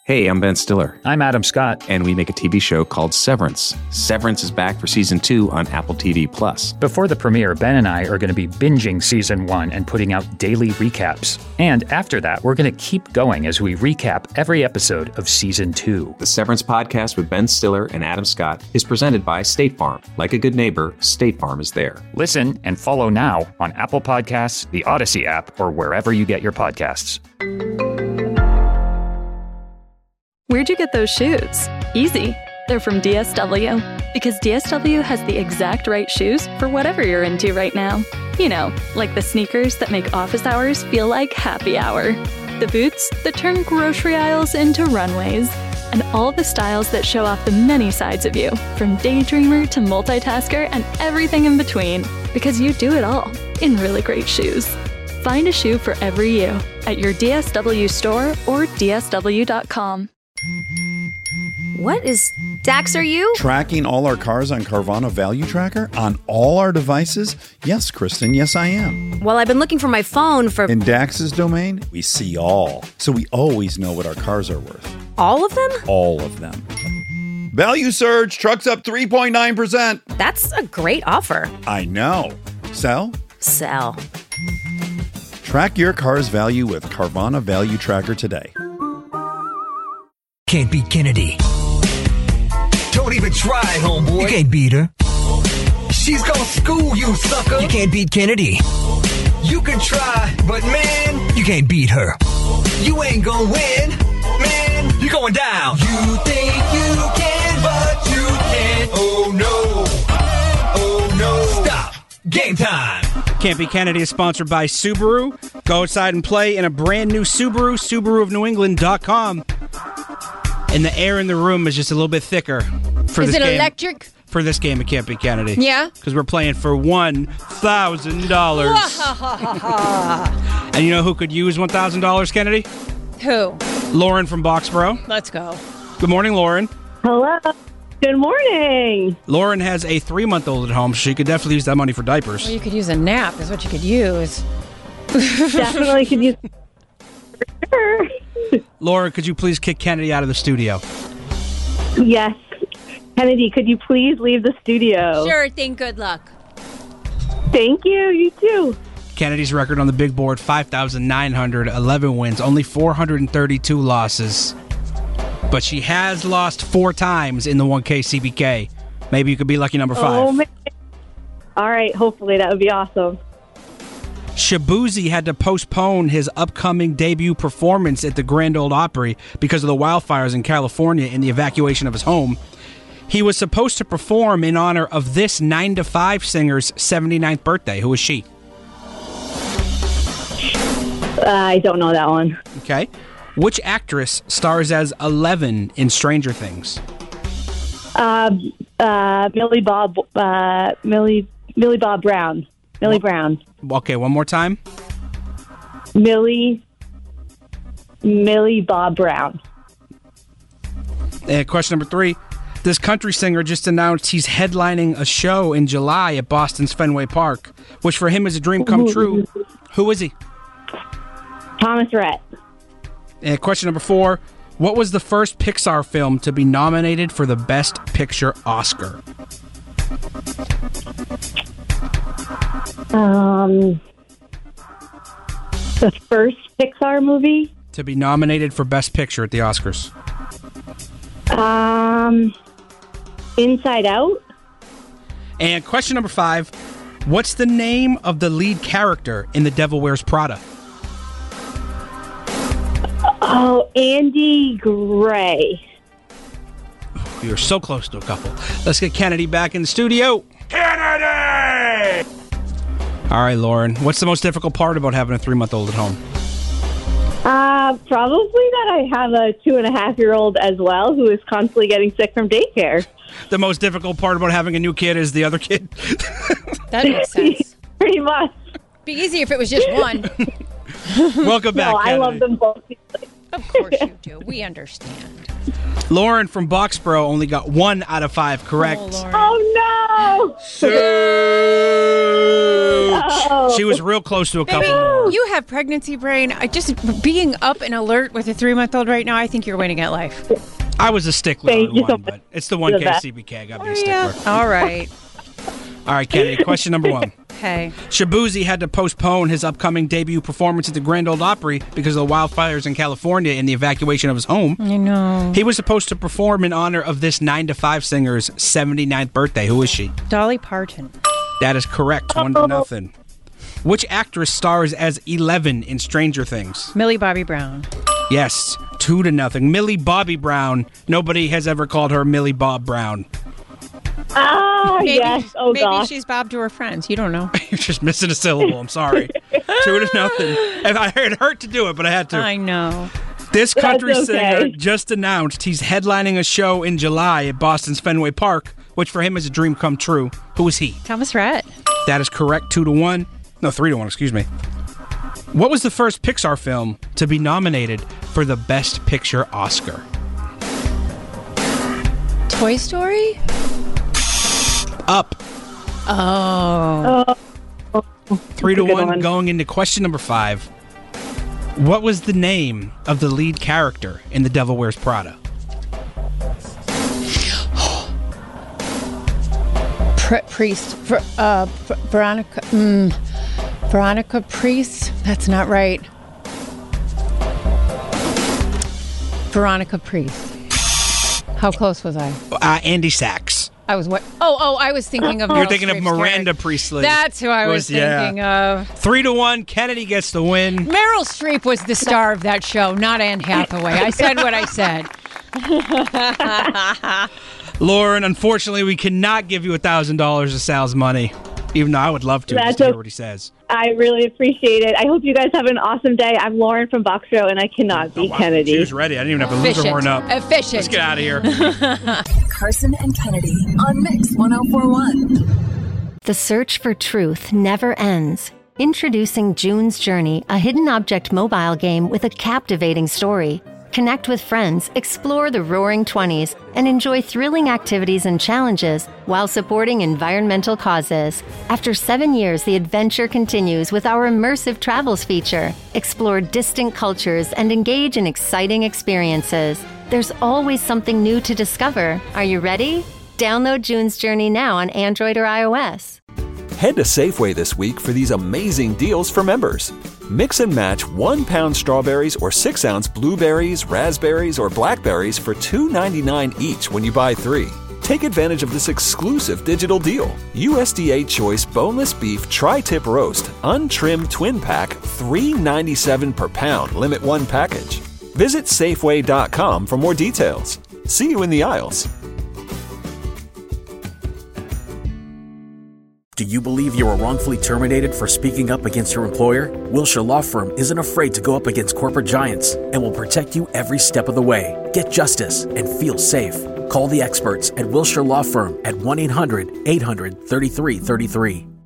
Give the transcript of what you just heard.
Hey, I'm Ben Stiller. I'm Adam Scott. And we make a TV show called Severance. Severance is back for Season 2 on Apple TV+. Before the premiere, Ben and I are going to be binging Season 1 and putting out daily recaps. And after that, we're going to keep going as we recap every episode of Season 2. The Severance podcast with Ben Stiller and Adam Scott is presented by State Farm. Like a good neighbor, State Farm is there. Listen and follow now on Apple Podcasts, the Odyssey app, or wherever you get your podcasts. Where'd you get those shoes? Easy. They're from DSW. Because DSW has the exact right shoes for whatever you're into right now. You know, like the sneakers that make office hours feel like happy hour. The boots that turn grocery aisles into runways. And all the styles that show off the many sides of you, from daydreamer to multitasker and everything in between. Because you do it all in really great shoes. Find a shoe for every you at your DSW store or DSW.com. What is Dax, are you? Tracking all our cars on Carvana Value Tracker on all our devices? Yes, Kristen, yes I am. Well, I've been looking for my phone for... In Dax's domain, we see all. So we always know what our cars are worth. All of them? All of them. Value surge, trucks up 3.9%. That's a great offer. I know. Sell? Sell. Track your car's value with Carvana Value Tracker today. Can't beat Kennedy. Don't even try, homeboy. You can't beat her. She's gonna school you, sucker. You can't beat Kennedy. You can try, but man, you can't beat her. You ain't gonna win, man. You're going down. You think you can, but you can't. Oh no. Oh no. Stop. Game time. Can't Beat Kennedy is sponsored by Subaru. Go outside and play in a brand new Subaru, SubaruofNewEngland.com. And the air in the room is just a little bit thicker for this game. Is it electric? For this game, it can't be Kennedy. Yeah? Because we're playing for $1,000. And you know who could use $1,000, Kennedy? Who? Lauren from Boxborough. Let's go. Good morning, Lauren. Hello. Good morning. Lauren has a 3-month-old at home, so she could definitely use that money for diapers. Well, you could use a nap is what you could use. Definitely could use... For sure. Lauren, could you please kick Kennedy out of the studio? Yes. Kennedy, could you please leave the studio? Sure thing. Good luck. Thank you. You too. Kennedy's record on the big board, 5,911 wins, only 432 losses. But she has lost 4 times in the 1K CBK. Maybe you could be lucky number 5. Oh, man. All right. Hopefully that would be awesome. Shabuzi had to postpone his upcoming debut performance at the Grand Ole Opry because of the wildfires in California and the evacuation of his home. He was supposed to perform in honor of this 9 to 5 singer's 79th birthday. Who is she? I don't know that one. Okay. Which actress stars as Eleven in Stranger Things? Millie Bob Brown. Millie Brown. Okay, one more time. Millie Bob Brown. And question number 3. This country singer just announced he's headlining a show in July at Boston's Fenway Park, which for him is a dream come true. Who is he? Thomas Rhett. And question number 4. What was the first Pixar film to be nominated for the Best Picture Oscar? The first Pixar movie? To be nominated for Best Picture at the Oscars. Inside Out? And question number 5. What's the name of the lead character in The Devil Wears Prada? Oh, Andy Gray. You're so close to a couple. Let's get Kennedy back in the studio. Kennedy! All right, Lauren. What's the most difficult part about having a 3-month-old at home? Probably that I have a 2.5-year-old as well who is constantly getting sick from daycare. The most difficult part about having a new kid is the other kid? That makes sense. Pretty much. Be easy if it was just one. Welcome back, No, I Kennedy. love them both. Of course you do. We understand. Lauren from Boxborough only got 1 out of 5 correct. Oh, no. She was real close to a couple more. You have pregnancy brain. Just being up and alert with a 3-month-old right now, I think you're winning at life. I was a stickler Thank on you one, so much. but it's the 1K CBK. I got to be a stickler. All right. All right, Kennedy, question number 1. Okay. Shabuzi had to postpone his upcoming debut performance at the Grand Ole Opry because of the wildfires in California and the evacuation of his home. I know. He was supposed to perform in honor of this 9 to 5 singer's 79th birthday. Who is she? Dolly Parton. That is correct. 1-0. Which actress stars as 11 in Stranger Things? Millie Bobby Brown. Yes, 2-0. Millie Bobby Brown. Nobody has ever called her Millie Bob Brown. Yes. Oh, maybe gosh. she's Bob to her friends. You don't know. You're just missing a syllable. I'm sorry. 2-0. It hurt to do it, but I had to. I know. This country That's okay. singer just announced he's headlining a show in July at Boston's Fenway Park, which for him is a dream come true. Who is he? Thomas Rhett. That is correct. 2-1. No, 3-1, excuse me. What was the first Pixar film to be nominated for the Best Picture Oscar? Toy Story? Up. Oh. 3-1. Going into question number 5. What was the name of the lead character in The Devil Wears Prada? Priest. Veronica. Veronica Priest? That's not right. Veronica Priest. How close was I? Andy Sachs. I was what? Oh, I was thinking of. You're Meryl thinking of Streep's Miranda character. Priestley. That's who I was thinking of. 3-1. Kennedy gets the win. Meryl Streep was the star of that show, not Anne Hathaway. I said what I said. Lauren, unfortunately, we cannot give you $1,000 of Sal's money, even though I would love to. That's Just to hear what he says. I really appreciate it. I hope you guys have an awesome day. I'm Lauren from Boxborough, and I cannot beat Kennedy. She was ready. I didn't even have to lose her horn up. Efficient. Let's get out of here. Carson and Kennedy on Mix 104.1. The search for truth never ends. Introducing June's Journey, a hidden object mobile game with a captivating story. Connect with friends, explore the Roaring 20s, and enjoy thrilling activities and challenges while supporting environmental causes. After 7 years, the adventure continues with our immersive travels feature. Explore distant cultures and engage in exciting experiences. There's always something new to discover. Are you ready? Download June's Journey now on Android or iOS. Head to Safeway this week for these amazing deals for members. Mix and match 1 pound strawberries or 6-ounce blueberries, raspberries, or blackberries for $2.99 each when you buy 3. Take advantage of this exclusive digital deal. USDA Choice Boneless Beef Tri-Tip Roast, Untrimmed Twin Pack, $3.97 per pound, limit 1 package. Visit Safeway.com for more details. See you in the aisles. Do you believe you were wrongfully terminated for speaking up against your employer? Wilshire Law Firm isn't afraid to go up against corporate giants and will protect you every step of the way. Get justice and feel safe. Call the experts at Wilshire Law Firm at 1-800-800-3333.